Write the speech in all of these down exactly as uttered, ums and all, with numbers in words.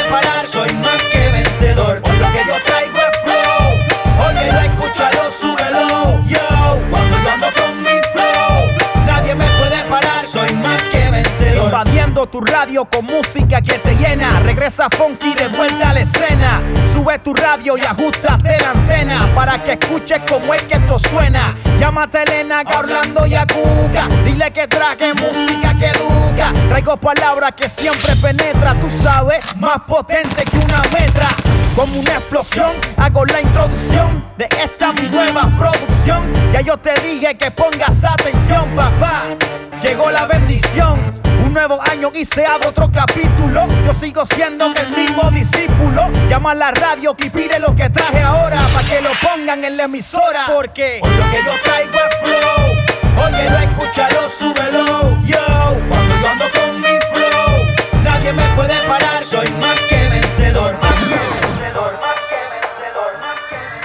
parar, soy más que vencedor. Por lo que yo traigo es flow, óyelo, escúchalo, súbelo. Yo, cuando yo ando con mi flow, nadie me puede parar, soy más que vencedor. Invadiendo tu radio con música que te llena. Regresa Funky de vuelta a la escena. Sube tu radio y ajustate la antena para que escuches cómo es que esto suena. Llámate a Elena, a Orlando y a Cuca. Dile que traje música que educa. Traigo palabras que siempre penetra, tú sabes, más potente que una metra. Como una explosión, hago la introducción de esta mi nueva producción. Ya yo te dije que pongas atención, papá. Llegó la bendición. Un nuevo año y se abre otro capítulo. Yo sigo siendo el mismo discípulo. Llama a la radio y pide lo que traje ahora para que lo pongan en la emisora. Porque por lo que yo traigo es flow, óyelo, escúchalo, súbelo. Yo, cuando yo ando con mi flow, nadie me puede parar, soy más que vencedor. Más que vencedor, más que vencedor, más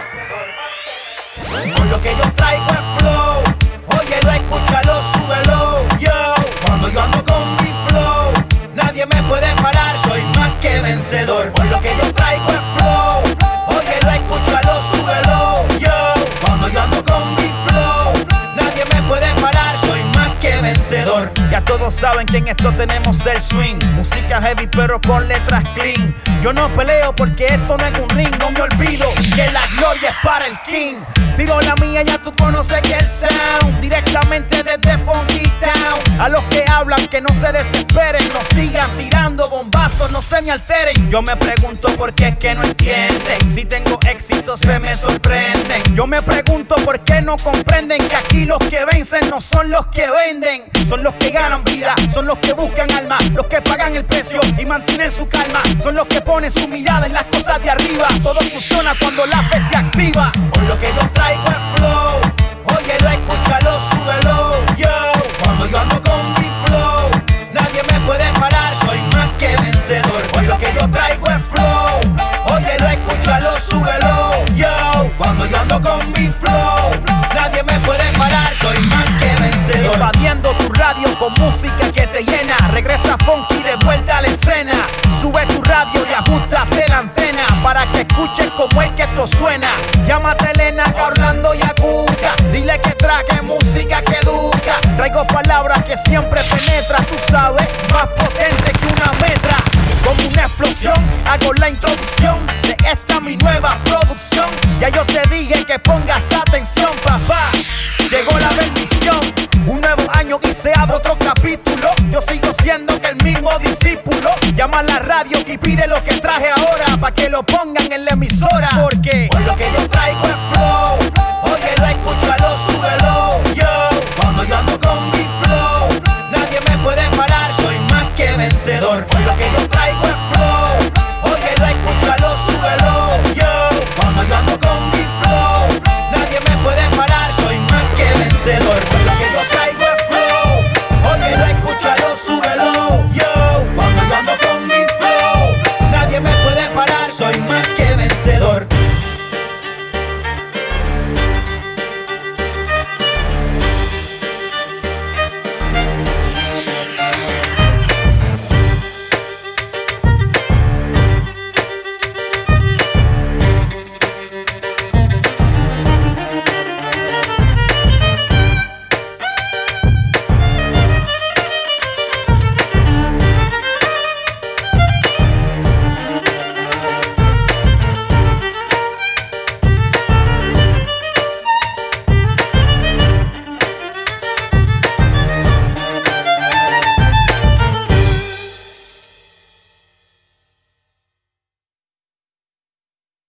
que vencedor. Por lo que yo traigo es flow, óyelo, escúchalo, súbelo. Yo, cuando yo ando con mi flow, nadie me puede parar, soy más que vencedor. Por lo que yo traigo es flow, óyelo, escúchalo, súbelo. Yo, cuando yo ando con mi flow, nadie me puede parar, soy más que vencedor. ya todos saben que en esto tenemos el swing. Música heavy pero con letras clean. Yo no peleo porque esto no es un ring. No me olvido que la gloria es para el king. Tiro la mía, ya tú conoces que el sound. Directamente desde Funky Town. A los que hablan que no se desesperen, no sigan tirando bombazos, no se me alteren. Yo me pregunto por qué es que no entienden. Si tengo éxito se me sorprenden. Yo me pregunto por qué no comprenden que aquí los que vencen no son los que venden. Son los que ganan vida, son los que buscan alma, los que pagan el precio y mantienen su calma. Son los que ponen su mirada en las cosas de arriba. Todo funciona cuando la fe se activa. Por lo que yo traigo es flow, óyelo, escúchalo, súbelo. Yo, cuando yo ando con mi flow, nadie me puede parar, soy más que vencedor. Por lo que yo traigo es flow, óyelo, escúchalo, súbelo. Yo, cuando yo ando con mi flow, nadie me puede parar, soy más que vencedor. Invadiendo tu radio con música que te llena. Regresa Funky de vuelta a la escena. Sube tu radio y ajustate la antena para que escuches cómo es que esto suena. Llámate a Elena, a Orlando y a Cuca. Dile que traje música que educa. Traigo palabras que siempre penetran, tú sabes, más potente que una metra. Como una explosión, hago la introducción de esta mi nueva producción. Ya yo te dije que pongas atención, papá. Llegó la bendición. Un nuevo año y se abre otro capítulo. Yo sigo siendo el mismo discípulo. Llama a la radio y pide lo que traje ahora para que lo pongan en la emisora. Porque por lo que yo traigo es